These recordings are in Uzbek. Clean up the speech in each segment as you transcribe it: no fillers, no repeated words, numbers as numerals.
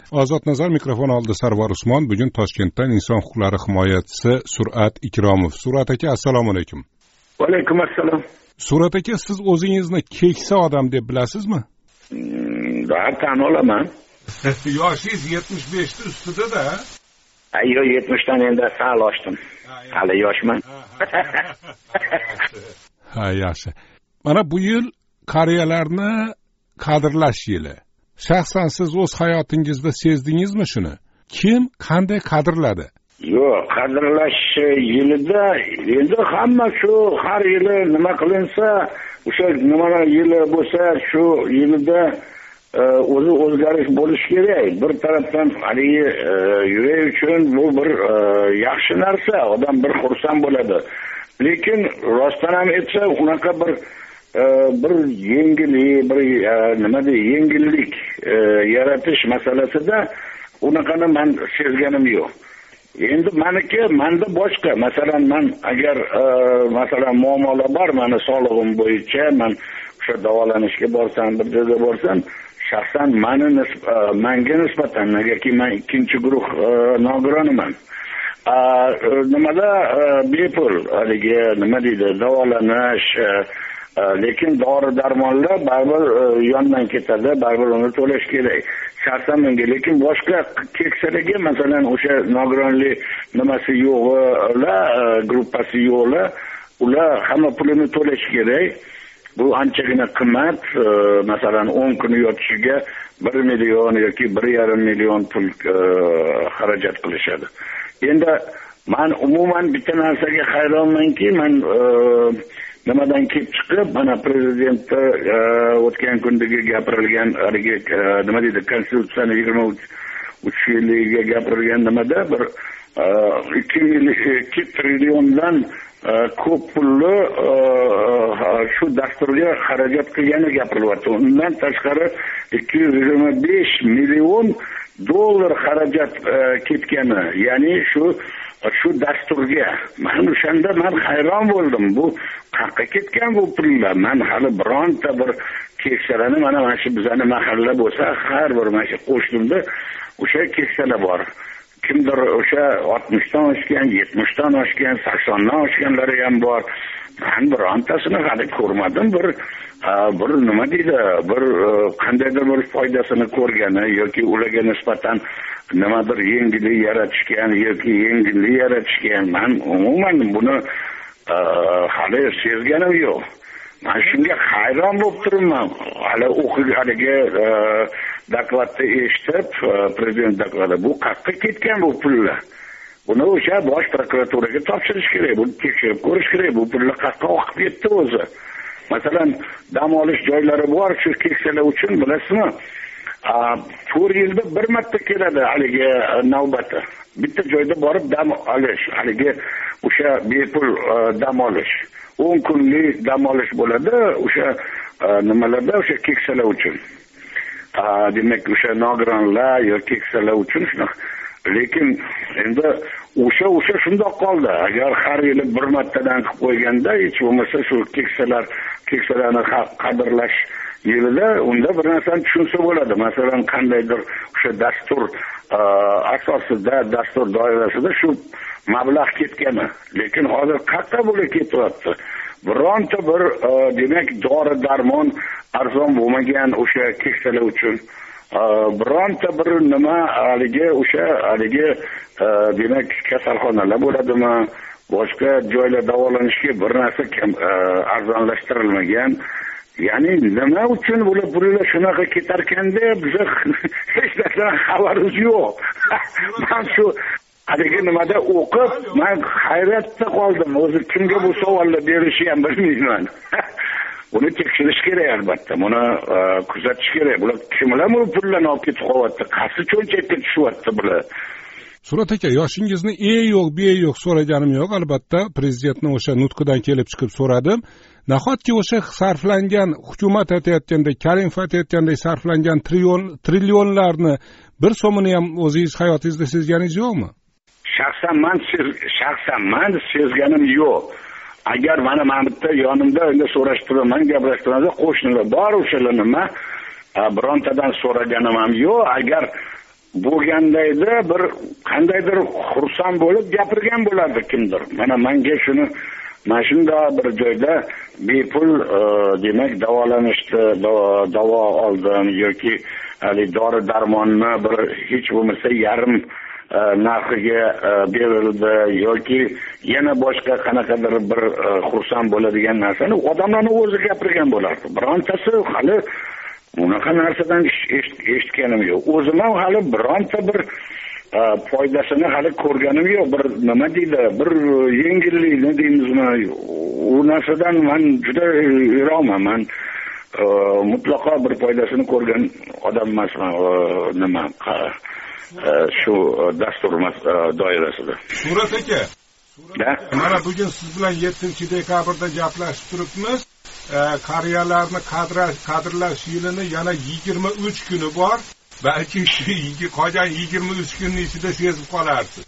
Ozod nazar mikrofon oldi Sarvar Usmon. Bugun Toshkentdan inson huquqlari himoyachisi Surat Ikromov. Surat aka, assalomu alaykum. Va alaykum assalom. Surat aka, siz o'zingizni keksa odam deb bilasizmi? Tan olaman. Yoshingiz 75 ni ustida-da. Ayyo, 70 dan endi sal oshdim. Hali yoshman. Ha, yaxshi. Mana bu yil qariyalarni qadrlash yili. Shaxsan siz o'z hayotingizda sezdingizmi shuni? Kim qanday qadrladi? Yo'q, qadrlash yilida endi hamma shu har yili nima qilinsa, o'sha nimalar yili bo'lsa, shu yilida o'zi o'zgarish bo'lishi kerak. Bir tarafdan haligi yurak uchun bu bir yaxshi narsa, odam bir xursand bo'ladi. Lekin rostdan ham aytsa, unaqa bir yengillik yaratish masalasida unaqani men sezganim yo'q. Endi menda boshqa, masalan, men agar masalan muammolar bor, meni sog'lig'im bo'yicha men o'sha davolanishga borsam, bir joyga borsam, shaxsan menga nisbatan, negaki men ikkinchi guruh nogironiman. Nimada bepul haligi nima deydi, davolanish, lekin dori darmonlar baribir yondan ketadi, baribir uni to'lash kerak. Shaxsan menga, lekin boshqa keksalarga, masalan, o'sha nogironlik nimasi yo'qlar, gruppasi yo'qlar, ular hamma pulini to'lash kerak. Bu anchagina qimmat. Masalan, 10 kun yotishiga 1 million yoki 1,5 million pul xarajat qilishadi. Endi men umuman bitta narsaga hayronmanki, men nimadan kelib chiqib, mana prezidentda o'tgan kundagi gapirilgan haligi nima deydi, konstitutsiyani 23 yilligiga gapirilgan nimada bir 2 trilliondan ko'p pulni shu dasturga xarajat qilgani gapirilyapti. Undan tashqari 225 million dollar xarajat ketgani, ya'ni shu dasturga. Men o'shanda hayron bo'ldim. Bu qayerga ketgan bu pullar? Men hali bironta bir keksalarni, mana shu bizning mahalla bo'lsa, har bir mana shu qo'shnimda o'sha keksalar bor. Kimdir o'sha 60 dan oshgan, 70 dan oshgan, 80 dan oshganlari ham bor. Men birontasini hali ko'rmadim. Bir nima deydi, bir qandaydir bir foydasini ko'rgani yoki ularga nisbatan nimadir yengillik yaratishgan yoki yengillik yaratishgan. Men umuman buni hali sezganim yo'q. Men shunga hayron bo'lib turibman. Hali haligi dokladni eshitib, prezident dokladi, bu qayerga ketgan bu pullar? Buni o'sha bosh prokuraturaga topshirish kerak, buni tekshirib ko'rish kerak. Bu pullar qayerga oqib ketdi o'zi? Masalan, dam olish joylari bor shu keksalar uchun, bilasizmi? 4 yilda bir marta keladi haligi navbati. Bitta joyda borib dam olish, haligi o'sha bepul dam olish. 10 kunlik dam olish bo'ladi o'sha nimalarda, o'sha keksalar uchun. Demak, o'sha nogironlar yoki keksalar uchun shunaqa. Lekin endi o'sha shundoq qoldi. Agar har yili bir martadan qilib qo'yganda, hech bo'lmasa shu keksalarni qadrlash yilida unda bir narsani tushunsa bo'ladi. Masalan, qandaydir o'sha dastur asosida, dastur doirasida shu mablag' ketgani. Lekin hozir qayerga bo'lib ketyapti? Bironta bir demak dori darmon arzon bo'lmagan o'sha keksalar uchun bironta bir nima haligi demak kasalxonalar bo'ladimi, boshqa joylar davolanishga bir narsa arzonlashtirilmagan. Ya'ni nima uchun bular pullar shunaqa ketar ekanda, biz hech narsadan xabarimiz yo'q. Men shu haligi nimada o'qib, men hayratda qoldim. O'zi kimga bu savollar berishni ham bilmayman. Buni tekshirish kerak albatta. Buni kuzatish kerak. Bular kimlar bu pullarni olib ketib qo'yapti? Qaysi cho'nchakka tushyapti bular? Surat aka, yoshingizni yo'q, yo'q so'raganim yo'q. Albatta, prezidentning o'sha nutqidan kelib chiqib so'radim. Nahotki o'sha sarflangan, hukumat aytayotganda, Karimov aytayotgandek sarflangan trillionlarni bir so'mini ham o'zingiz hayotingizda sezganingiz yo'qmi? Shaxsan men sezganim yo'q. Agar mana bitta yonimda endi so'rashtiraman, gaplashtiradi, qo'shnilar bor, o'shalarni men birontadan so'raganim ham yo'q. Agar bo'lgandayda bir qandaydir xursand bo'lib gapirgan bo'lardi kimdir. Mana menga shuni mana shunday bir joyda bepul demak davolanishdi, davo oldim yoki dori darmonni bir hech bo'lmasa yarim narxiga berildi yoki yana boshqa qanaqadir bir xursand bo'ladigan narsani odamlarning o'zi gapirgan bo'lardi. Birontasi hali unaqa narsadan eshitganim yo'q. O'zim ham hali bironta bir foydasini hali ko'rganim yo'q. Bir nima deydi, bir yengillikni deymizmi, u narsadan men juda yiroqman. Men mutlaqo bir foydasini ko'rgan odam emasman. Nima shu dastur doirasida. Surat aka. Mana bugun siz bilan 7-dekabrda gaplashib turibmiz. Qariyalarni qadrlash yilini yana 23 kuni bor. Balki shu qolgan 23 kunning ichida sezib qolarsiz.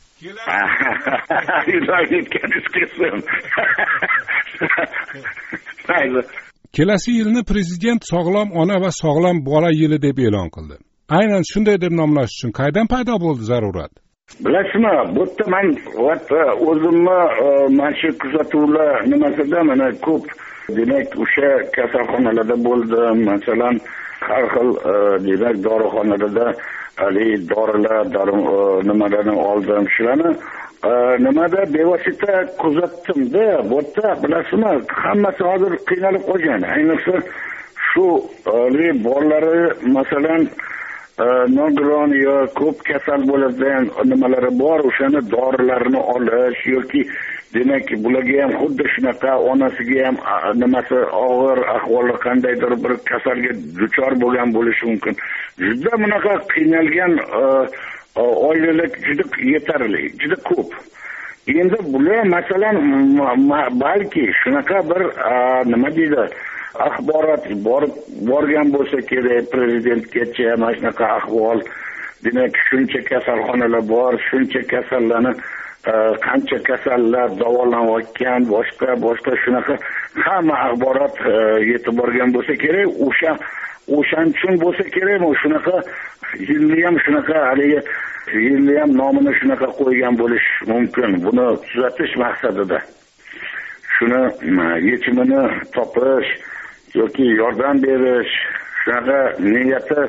Kelasi yilni prezident sog'lom ona va sog'lom bola yili deb e'lon qildi. Aynan shunday deb nomlash uchun qaydan paydo bo'ldi zarurat? Bilasizmi, bu yerda men o'zimni mana shu kuzatuvlar nimasida mana ko'p demak o'sha kasalxonalarda bo'ldim. Masalan, har xil demak dorixonalarda dorilar, nimalarni oldim. Shularni nimada bevosita kuzatdim-da. Bu yerda bilasizmi, hammasi hozir qiynalib qolgan. Ayniqsa shu bolalari masalan nogiron yo ko'p kasal bo'ladigan nimalari bor, o'shani dorilarini olish yoki demak bularga ham xuddi shunaqa onasiga ham nimasi og'ir ahvoli qandaydir bir kasalga duchor bo'lgan bo'lishi mumkin. Juda bunaqa qiynalgan oilalar juda yetarli, juda ko'p. Endi bular masalan balki shunaqa bir nima deydi, axborot borgan bo'lsa kerak prezidentgacha, mana shunaqa ahvol, demak shuncha kasalxonalar bor, shuncha kasallarni qancha kasallar davolanayotgan, boshqa shunaqa hamma axborot yetib borgan bo'lsa kerak. O'shan uchun bo'lsa kerak, shunaqa yilni ham shunaqa haligi yilni ham nomini shunaqa qo'ygan bo'lish mumkin. Buni tuzatish maqsadida shuni yechimini topish yoki yordam berish shunaqa niyati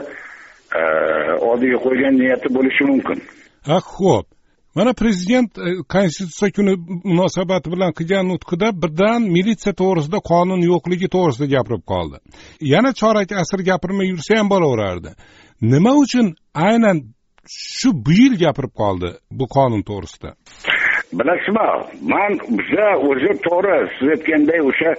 oddiy qo'ygan niyati bo'lishi mumkin. Xo'p. Mana prezident konstitutsiya kuni munosabati bilan qilgan nutqida birdan militsiya to'g'risida, qonun yo'qligi to'g'risida gapirib qoldi. Yana chorak asr gapirmay yursa ham bo'laverardi. Nima uchun aynan shu bu yil gapirib qoldi bu qonun to'g'risida? Bilasizmi, men biza o'zi to'g'ri siz aytganday o'sha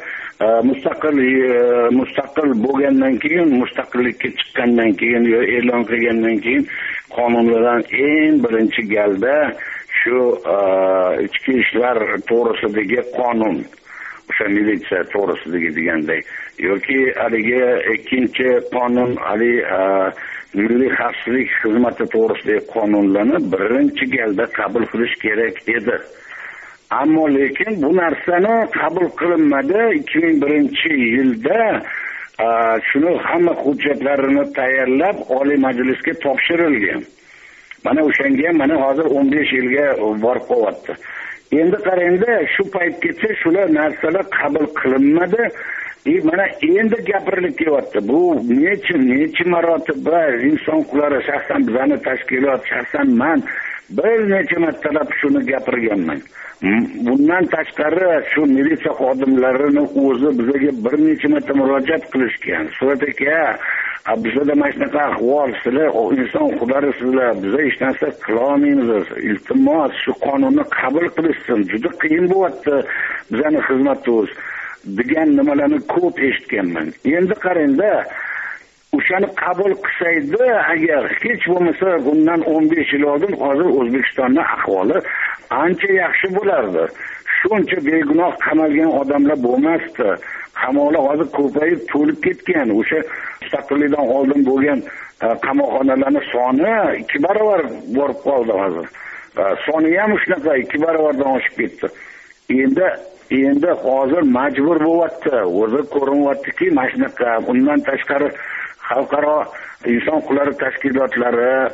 mustaqil bo'lgandan keyin, mustaqillikka chiqqandan keyin yo e'lon qilgandan keyin qonunlardan eng birinchi galda shu ichki ishlar to'g'risidagi qonun, o'sha militsiya to'g'risidagi deganday yoki haligi ikkinchi qonun milliy xavfsizlik xizmati to'g'risidagi qonunlarni birinchi galda qabul qilish kerak edi. Ammo lekin bu narsani qabul qilinmadi. 2001-yilda shuni hamma hujjatlarini tayyorlab Oliy Majlisga topshirilgan. Mana o'shanga ham mana hozir 15 yilga borib qo'yapti. Endi qarangda shu paytgacha shular narsalar qabul qilinmadi. Mana endi gapirilib kelyapti. Bu necha marotaba inson huquqlari shaxsan bizani tashkilot, shaxsan men bir necha martalab shuni gapirganman. Bundan tashqari shu militsiya xodimlarining o'zi bizga bir necha marta murojaat qilishgan. Surat aka, bizda mana shunaqa ahvol, sizlar inson huquqlari sizlar, biz hech narsa qila olmaymiz. Iltimos shu qonunni qabul qilishsin. Juda qiyin bo'lyapti bizning xizmatimiz degan nimalarni ko'p eshitganman. Endi qarangda o'shani qabul qilsaydi, agar hech bo'lmasa bundan 15 yil oldin hozir O'zbekistonning ahvoli ancha yaxshi bo'lardi. Shuncha begunoh qamalgan odamlar bo'lmasdi. Qamoqlar hozir ko'payib to'lib ketgan. O'sha mustaqillikdan oldin bo'lgan qamoqxonalarning soni 2 barobar borib qoldi hozir. Soni ham shunaqa 2 barobardan oshib ketdi. Endi hozir majbur bo'lyapti. O'zi ko'rinyaptiki, mana shunaqa undan tashqari xalqaro inson huquqlari tashkilotlari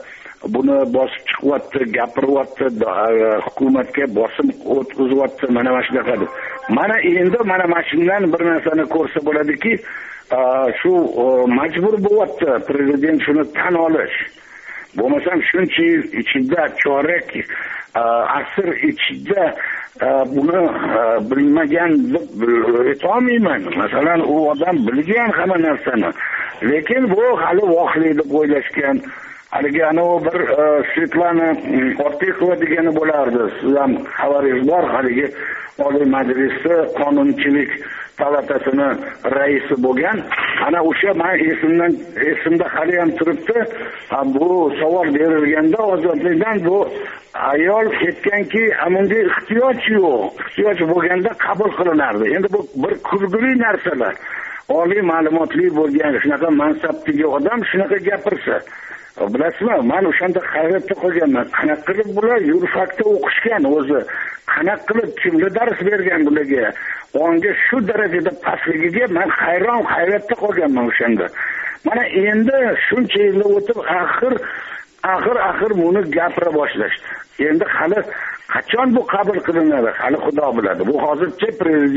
buni bosib chiqyapti, gapiryapti, hukumatga bosim o'tkazyapti, mana shunaqa deb. Mana endi mana shundan bir narsani ko'rsa bo'ladiki, shu majbur bo'lyapti prezident shuni tan olish. Bo'lmasam shuncha yil ichida, chorak asr ichida buni bilmagan deb aytolmayman. Masalan, u odam bilgan hamma narsani, lekin bu hali voqea deb o'ylashgan. Haligi bir Svetlana Ortiqova degani bo'lardi. Siz ham xabaringiz bor, haligi Oliy Majlisda qonunchilik palatasining raisi bo'lgan. Ana o'sha men esimda hali ham turibdi. Bu savol berilganda ozodlikdan bu ayol aytganki, bunga ehtiyoj yo'q. Ehtiyoj bo'lganda qabul qilinardi. Endi bu bir kulgili narsalar. Oliy ma'lumotli bo'lgan shunaqa mansabdagi odam shunaqa gapirsa, bilasizmi, men o'shanda hayratda qolganman. Qanaqa qilib bular yurfakda o'qishgan o'zi? Qanaqa qilib kimga dars bergan bularga? Onga shu darajada pastligiga men hayratda qolganman o'shanda. Mana endi shuncha yillar o'tib axir buni gapira boshlashdi. Endi hali qachon bu qabul qilinadi? Hali Xudo biladi. Bu hozir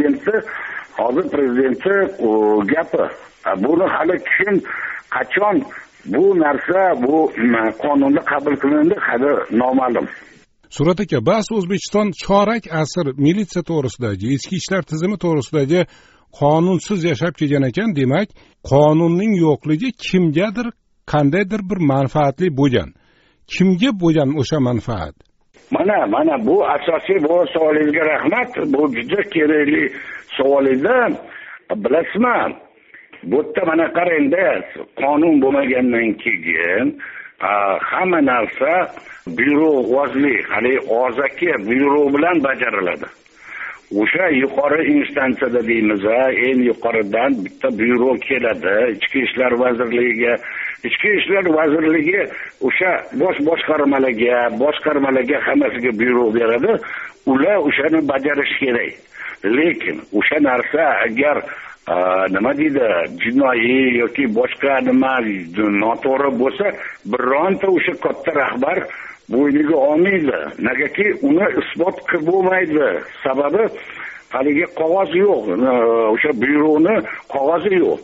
prezidentni gapi. Buni hali kim qachon bu narsa bu qonunda qabul qilindi hali noma'lum. Surat aka, bas O'zbekiston chorak asr militsiya to'g'risidagi, ichki ishlar tizimi to'g'risidagi qonunsiz yashab kelgan ekan. Demak, qonunning yo'qligi kimgadir qandaydir bir manfaatli bo'lgan. Kimga bo'lgan o'sha manfaat? Mana bu asosiy bu savolingizga rahmat. Bu juda kerakli savol edi. Bilasizmi? Bu yerda mana qarangda, qonun bo'lmagandan keyin hamma narsa byurokratlik, hali og'zaki byuro bilan bajariladi. O'sha yuqori instansiyada deymiz, eng yuqoridan bitta byuro keladi, Ichki ishlar vazirligiga. Ichki ishlar vazirligi o'sha boshqarmalarga hammasiga byuro beradi. Ular o'shani bajarish kerak. Lekin o'sha narsa agar nima deydi, jinoiy yoki boshqa nima noto'g'ri bo'lsa, bironta o'sha katta rahbar bo'yniga olmaydi. Negaki uni isbot qilib bo'lmaydi. Sababi haligi qog'oz yo'q. O'sha byuroni qog'ozi yo'q.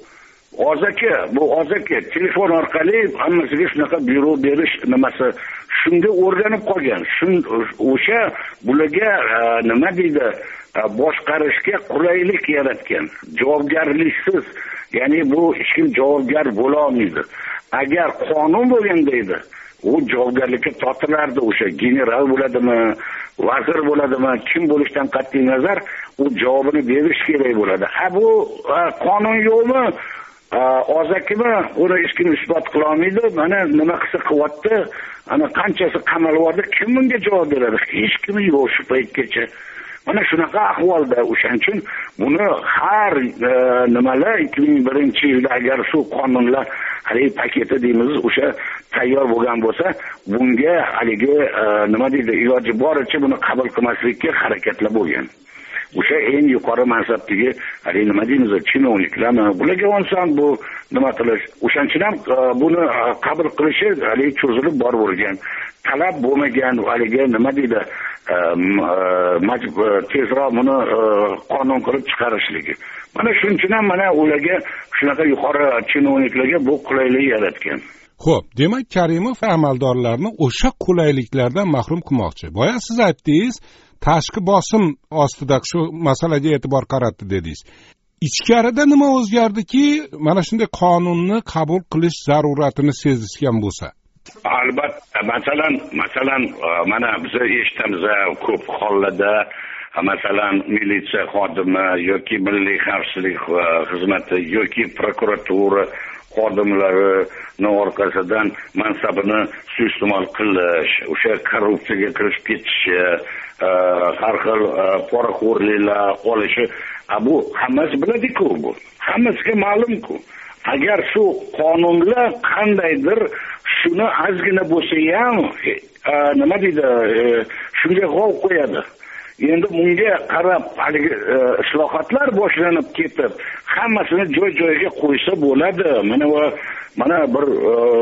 Ozaki telefon orqali hammasiga shunaqa byuro berish nimasi shunga o'rganib qolgan. O'sha bularga nima deydi, boshqarishga qulaylik yaratgan. Javobgarliksiz, ya'ni bu hech kim javobgar bo'la olmaydi. Agar qonun bo'lganda edi, u javobgarlikka tortilardi. O'sha general bo'ladimi, vazir bo'ladimi, kim bo'lishdan qat'iy nazar u javobini berish kerak bo'ladi. Bu qonun yo'qmi? Ozakimi? Uni hech kim isbot qila olmaydi. Mana nima qilsa qilyapti, ana qanchasi qamalyapti, kim bunga javob beradi? Hech kim yo'q shu paytgacha. Mana shunaqa ahvolda. O'shaning uchun buni har nimalar 2001-yilda agar shu qonunlar haligi paketi deymiz, o'sha tayyor bo'lgan bo'lsa, bunga haligi nima deydi, iloji boricha buni qabul qilmaslikka harakatlar bo'lgan. O'sha eng yuqori mansabdagi haligi nima deymiz, chinovniklarmi, bularga onsan bu nima qilish, o'shancha ham buni qabul qilishi haligi cho'zilib boravergan. Talab bo'lmagan haligi nima deydi, tezroq buni qonun qilib chiqarishligi. Mana shuning uchun ham mana ularga shunaqa yuqori chinovniklarga bu qulaylik yaratgan. Xo'p, demak Karimov amaldorlarni o'sha qulayliklardan mahrum qilmoqchi. Boya siz aytdingiz, tashqi bosim ostida shu masalaga e'tibor qaratdi dedingiz. Ichkarida nima o'zgardiki, mana shunday qonunni qabul qilish zaruratini sezishgan bo'lsa? Albatta, masalan, mana biz eshitamiz ko'p hollarda, masalan, militsiya xodimi yoki milliy xavfsizlik xizmati yoki prokuratura xodimlarining orqasidan mansabini suiiste'mol qilish, o'sha korrupsiyaga kirib ketishi, har xil poraxo'rliklar olishi, bu hammasi biladi-ku, bu hammasiga ma'lum-ku. Agar shu qonunlar qandaydir shuni ozgina bo'lsa ham nima deydi, shunga g'ov qo'yadi. Endi bunga qarab haligi islohotlar boshlanib ketib, hammasini joy-joyiga qo'ysa bo'ladi. Mana bir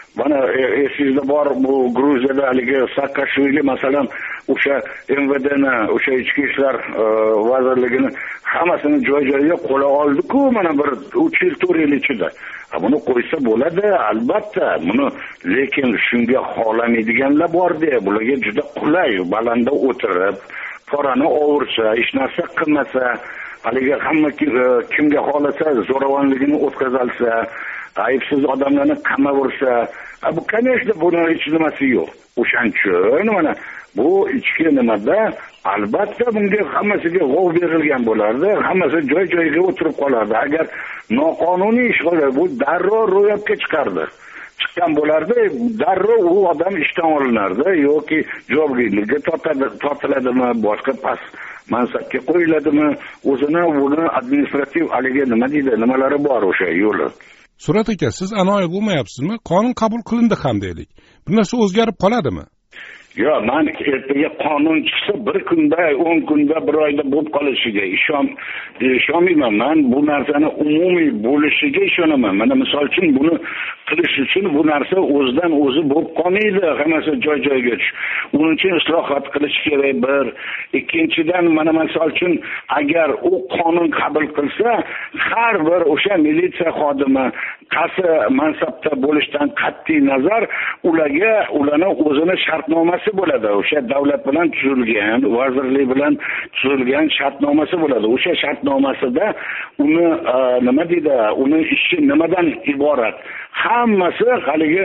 mana esingizda bor, bu Gruziyada haligi Saakashvili masalan o'sha MVDni, o'sha ichki ishlar vazirligini hammasini joy-joyiga qo'la oldi-ku, mana bir 3 yil 4 yil ichida. Buni qo'ysa bo'ladi, albatta. Buni lekin shunga xohlamaydiganlar bor-da, bularga juda qulay, balanda o'tirib, porani ovursa, hech narsa qilmasa, haligi hamma kimga xohlasa zo'ravonligini o'tkazalsa, aybsiz odamlarni qamaversa, bu конечно buni hech nimasi yo'q. O'shaning uchun mana bu ichki nimada albatta bunga hammasiga g'ov berilgan bo'lardi, hammasi joy-joyiga o'tirib qolardi. Agar noqonuniy ish qilsa, bu darrov ro'yobga chiqqan bo'lardi, darrov u odam ishdan olinardi yoki javobgarlikka tortiladimi, boshqa past mansabga qo'yiladimi, o'zini buni administrativ haligi nima deydi, nimalari bor o'sha yo'li. Surat aka, siz anoyi bo'lmayapsizmi? Qonun qabul qilindi ham deylik. Bu narsa o'zgarib qoladimi? Yo, men ertaga qonun chiqsa bir kunda, 10 kunda, bir oyda bo'lib qolishiga ishonmayman. Men bu narsani umumiy bo'lishiga ishonaman. Mana misol uchun buni qilish uchun bu narsa o'zidan o'zi bo'lib qolmaydi. Hammasi joy-joyiga tush. Uning uchun islohot qilish kerak bir. Ikkinchidan mana misol uchun agar u qonun qabul qilsa, har bir o'sha militsiya xodimi qaysi mansabda bo'lishidan qat'iy nazar ularning o'zini shartnomasi bo'ladi. O'sha davlat bilan tuzilgan, vazirlik bilan tuzilgan shartnomasi bo'ladi. O'sha shartnomasida uni nima deydi, uni ishi nimadan iborat? Hammasi haligi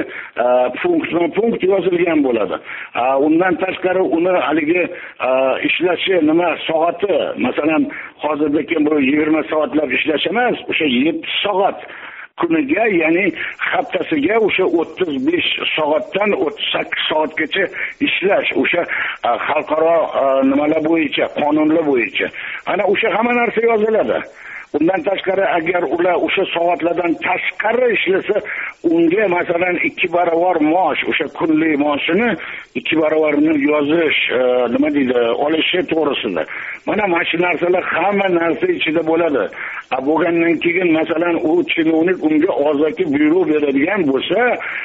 punkt yozilgan bo'ladi. Undan tashqari uni haligi ishlashi nima soati, masalan, hozirda bu 20 soatlab ishlash emas, o'sha 7 soat kuniga, ya'ni haftasiga o'sha 35 soatdan 38 soatgacha ishlash, o'sha xalqaro nimalar bo'yicha, qonunlar bo'yicha. Ana o'sha hamma narsa yoziladi. Undan tashqari agar ular o'sha soatlardan tashqari ishlasa, unga masalan 2 barobar maosh, o'sha kunlik maoshini 2 barobarini yozish, nima deydi, olishi to'g'risida. Mana shu narsalar hamma narsa ichida bo'ladi. Bo'lgandan keyin masalan u chinovnik unga ozaki buyruq beradigan bo'lsa,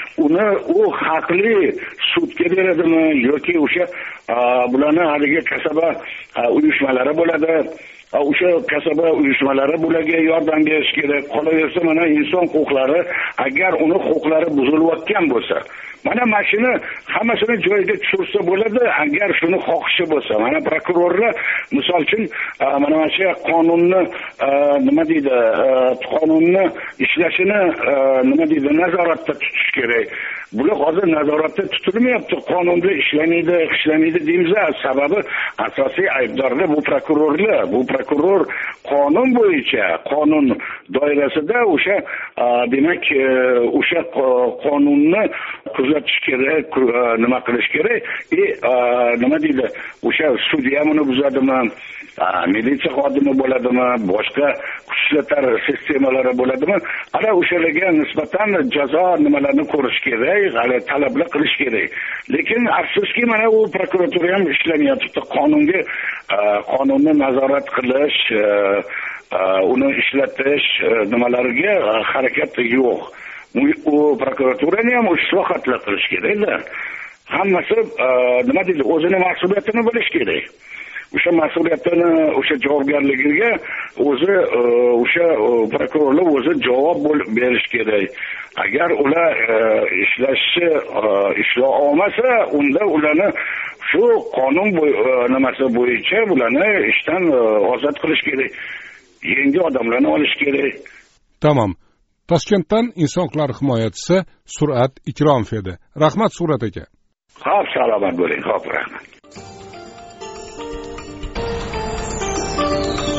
u haqli sudga beradimi yoki o'sha bularni haligi kasaba uyushmalari bo'ladi. O'sha kasaba uyushmalari bularga yordam berish kerak. Qolaversa mana inson huquqlari, agar uni huquqlari buzilayotgan bo'lsa, mana mashina hammasini joyiga tushirsa bo'ladi, agar shuni xohishi bo'lsa. Mana prokurorlar misol uchun mana shu qonunni nima deydi, qonunni ishlashini nima deydi, nazoratda tutish kerak. Bular hozir nazoratda tutilmayapti, qonunda ishlamaydi deymiz. Sababi asosiy aybdorlar bu prokurorlar. Bu prokuror qonun bo'yicha, qonun doirasida o'sha demak o'sha qonunni kuzatish kerak, nima qilish kerak. Nima deydi, o'sha sudya buni buzadimi, militsiya xodimi bo'ladimi, boshqa kuchlar sistemalari bo'ladimi, ana o'shalarga nisbatan jazo nimalarni ko'rish kerak, hali talablar qilish kerak. Lekin afsuski mana u prokuratura ham ishlamayapti. Qonunni nazorat qilish, uni ishlatish nimalariga harakat yo'q. U prokuraturani ham islohotlar qilish kerak-da. Hammasi nima deydi, o'zining mas'uliyatini bilish kerak. O'sha mas'uliyatini, o'sha javobgarligiga o'zi o'sha prokurorlar o'zi javob berish kerak. Agar ular ishlay olmasa, unda ularni shu qonun nimasi bo'yicha ularni ishdan ozod qilish kerak. Yangi odamlarni olish kerak. Tamam. Toshkentdan inson huquqlari himoyachisi Surat Ikromov edi. Rahmat Surat aka. Xo'p, salomat bo'ling. Xo'p, rahmat.